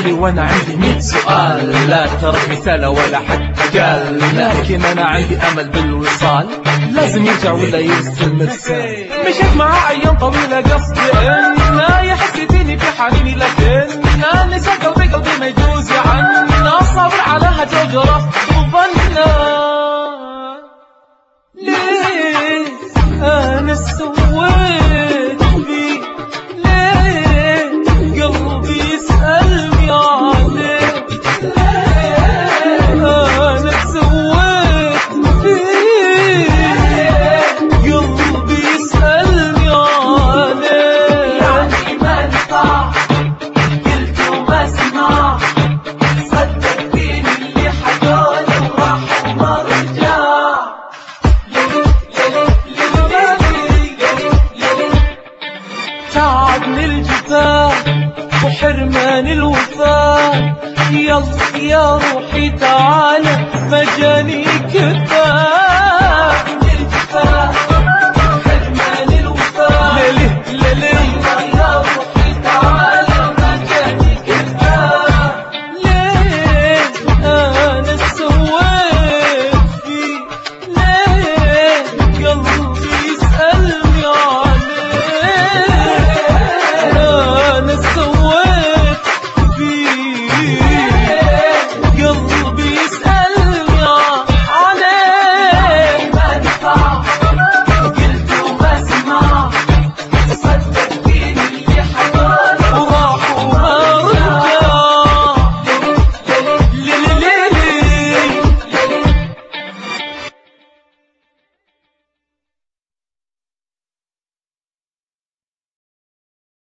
بالي وانا عندي 100 سؤال، لا ترى رسالة ولا حتى قال، لكن انا عندي امل بالوصال، لازم يرجع ولا يرسل مرسال. مشيت معاه ايام طويلة قصدي انه يحس فيني في حنيني، لكن نسى قلبي ما يجوز عنه، صابر على هجره وظنه. ليه انا سويت بي؟ ليه قلبي يسألني عليه؟ ليه انا سويت بي؟ قلبي يسألني عليه. يعني ما نفع قلت وبسمع، صدق فيني اللي حكالي وراح وما رجع. تعبني الجفاف وحرمان الوفاء، يلا يا روحي تعالى مجاني كفاية.